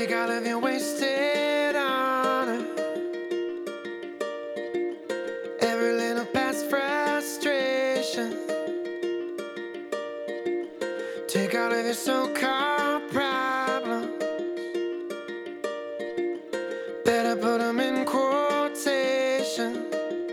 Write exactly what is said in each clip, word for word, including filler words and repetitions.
Take all of your wasted honor, every little past frustration. Take all of your so-called problems, better put them in quotations.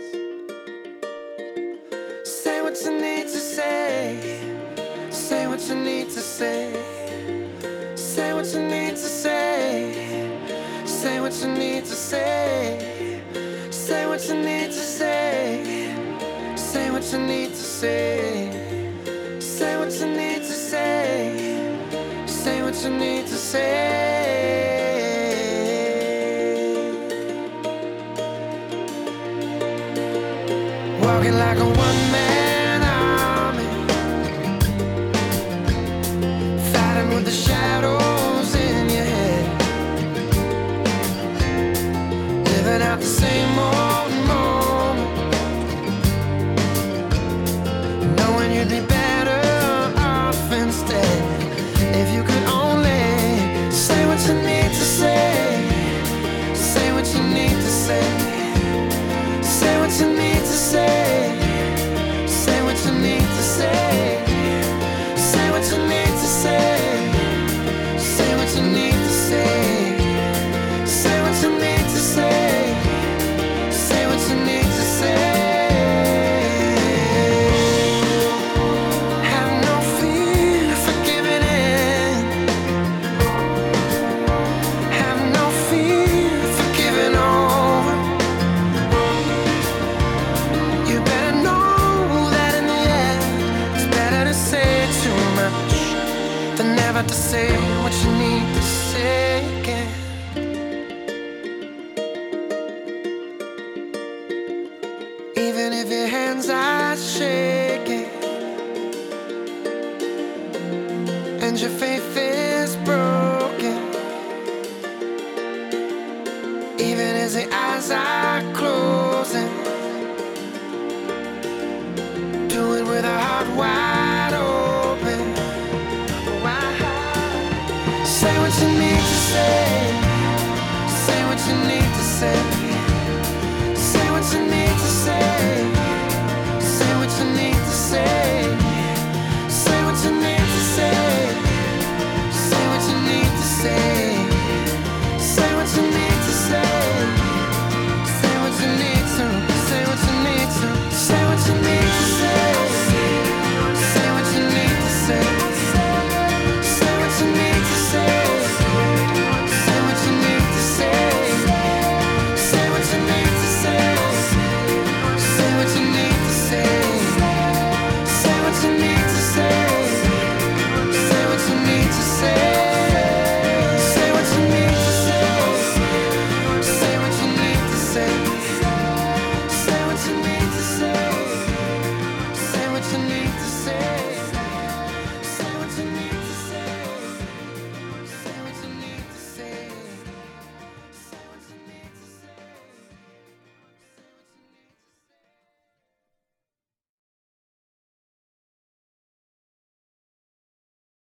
Say what you need to say, say what you need to say, say what you need to say, say what you need to say, say what you need to say, say what you need to say, say what you need to say, say what you need to say. Walking like a one-man army, fighting with the shadows in your head, living out the same old moment, knowing you'd be better off instead if you could only say what you need to say, say what you need to say, say what you need to say, say what you need to say, say what you need to say, say what you need to say, say what you need to say, say what you need to say. Have no fear for giving in, have no fear for giving over. You better know that in the end it's better to say too much than never to say what you need to say again. Even if your hands are shaking and your faith is broken, even as the eyes are closing, do it with a heart wide open. Say what you need to say, say what you need to say.